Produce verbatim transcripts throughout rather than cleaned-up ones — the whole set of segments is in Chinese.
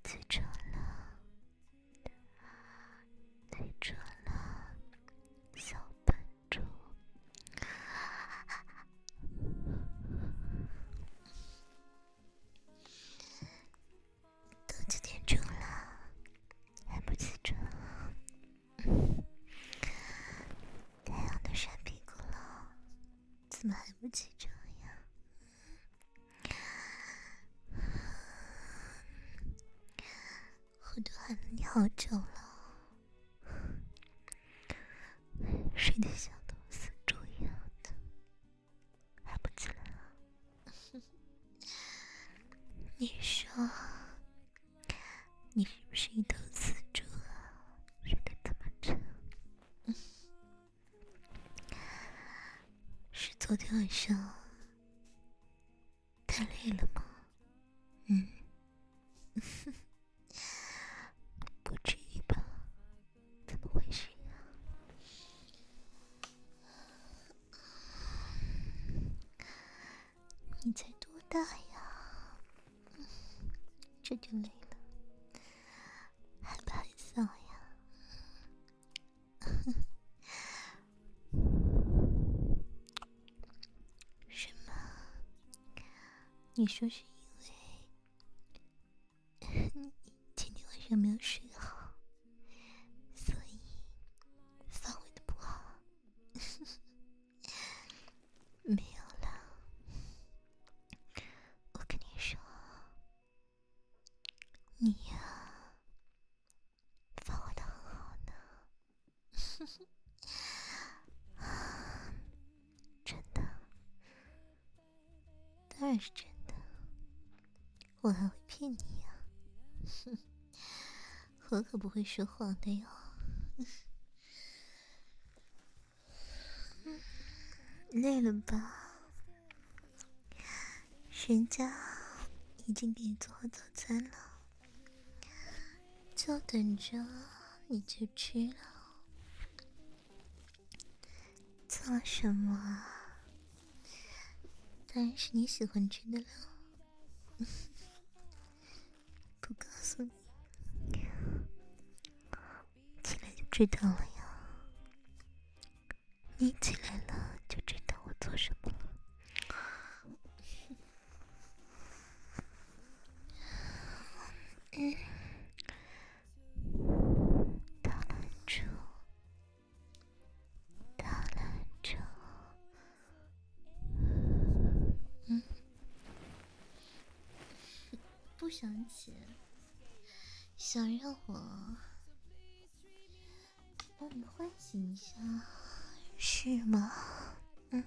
记住了，记住了，小笨猪。都几点钟了，还不记住？太阳都晒屁股了，怎么还不记住呀？我都喊了你好久了，睡得像头死猪一样的，还不起来啊？你说，你是不是一头死猪啊？睡得这么沉？是昨天晚上太累了吗？嗯，不至于吧？怎么回事呀？你才多大呀？这就累了，害不害臊呀？什么？你说是因为你前天晚上没有睡好，所以发挥的不好？没有啦，我跟你说，你呀，发挥的很好呢。真的，当然是真的，我还会骗你呀？哼，我可不会说谎的哟。累了吧？人家已经给你做好早餐了，就等着你去吃了。做什么啊？当然是你喜欢吃的了。不告诉你，起来就知道了呀。你起来了就知道我做什么了。嗯，大懒猪，大懒猪。嗯，不想起，想让我帮你唤醒一下，是吗？嗯。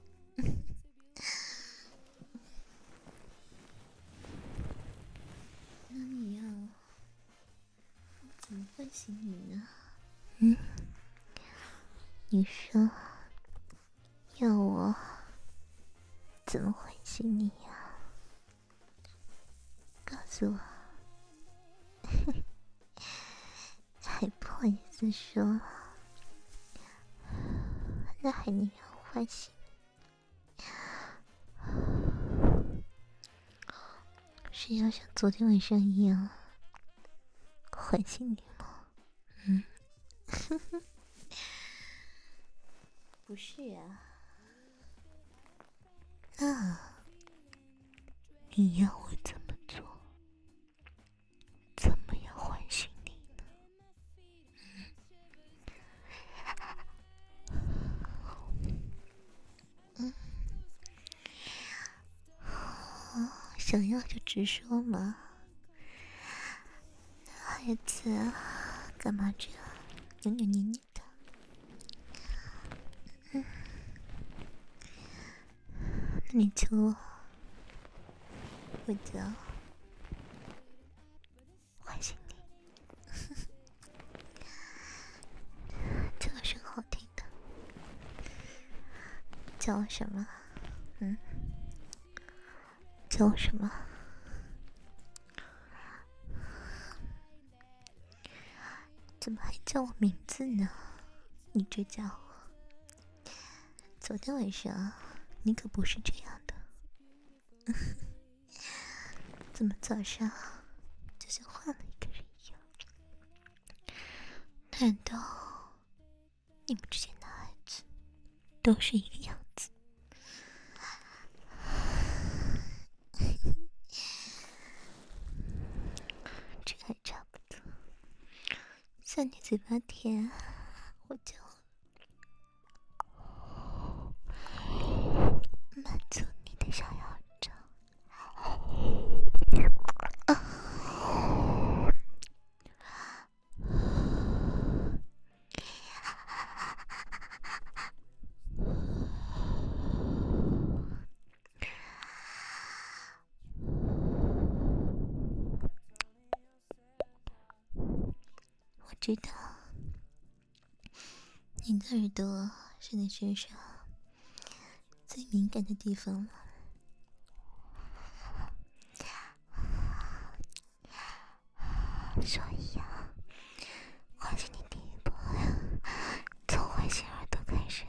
那你要怎么唤醒你呢？嗯，你说要我怎么唤醒你呀？告诉我。还不好意思说，那还能让我唤醒你？是要像昨天晚上一样唤醒你吗？嗯，不是啊。那你要我怎么做？怎么样唤醒你呢？嗯，哦，想要就直说嘛。孩子啊，干嘛这样扭扭捏捏的？嗯，那你求我，我就唤醒你。这个是好听的，叫我什么？嗯，叫我什么？怎么还叫我名字呢？你这家伙，昨天晚上你可不是这样的。怎么早上就就像换了一个人一样。难道你们之间的孩子都是一个样子？这还差不多，算你嘴巴甜，我就满足你的小要求。我知道你的耳朵是你身上最敏感的地方了，所以啊，唤醒你第一步呀，从唤醒耳朵开始。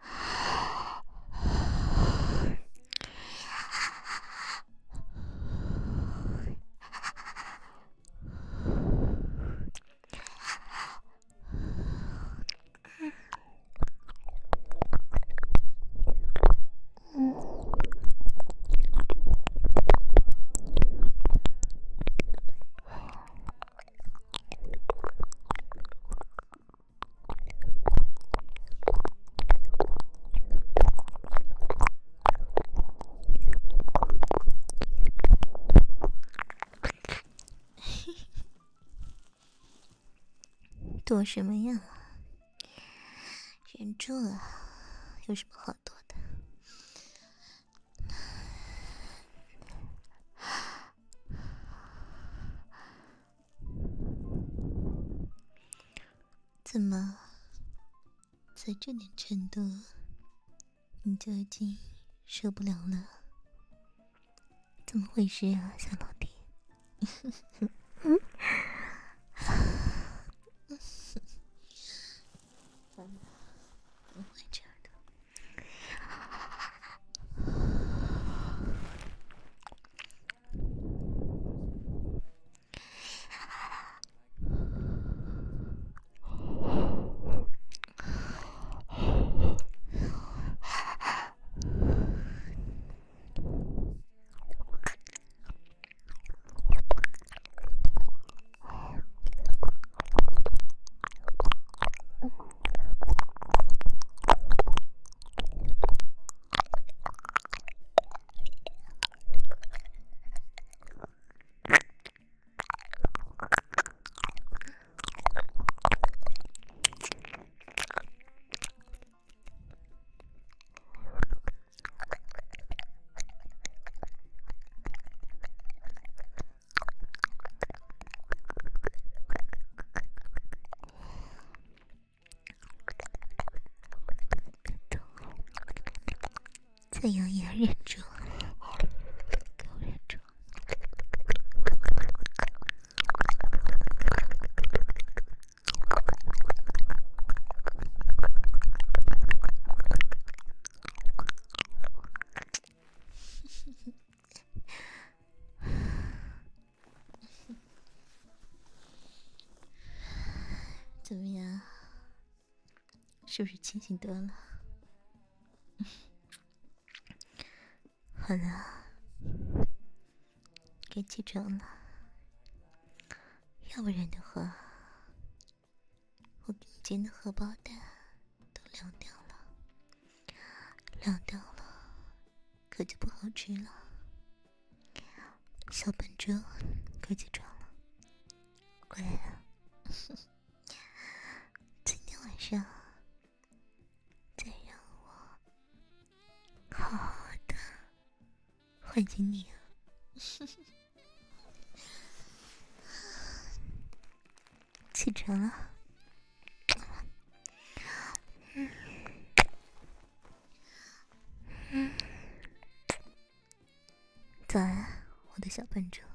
躲什么呀？忍住了，有什么好躲的？怎么，才这点程度，你就已经受不了了？怎么回事啊，小老弟？嗯不会这样的。再咬也忍住，给我忍住。怎么样？是不是清醒多了？好了，该起床了。要不然的话，我给你煎的荷包蛋都凉掉了，凉掉了，可就不好吃了。小本猪，快起床了，过来了。今天晚上再让我好好的唤醒你啊！起床了。嗯嗯，早安，我的小笨猪。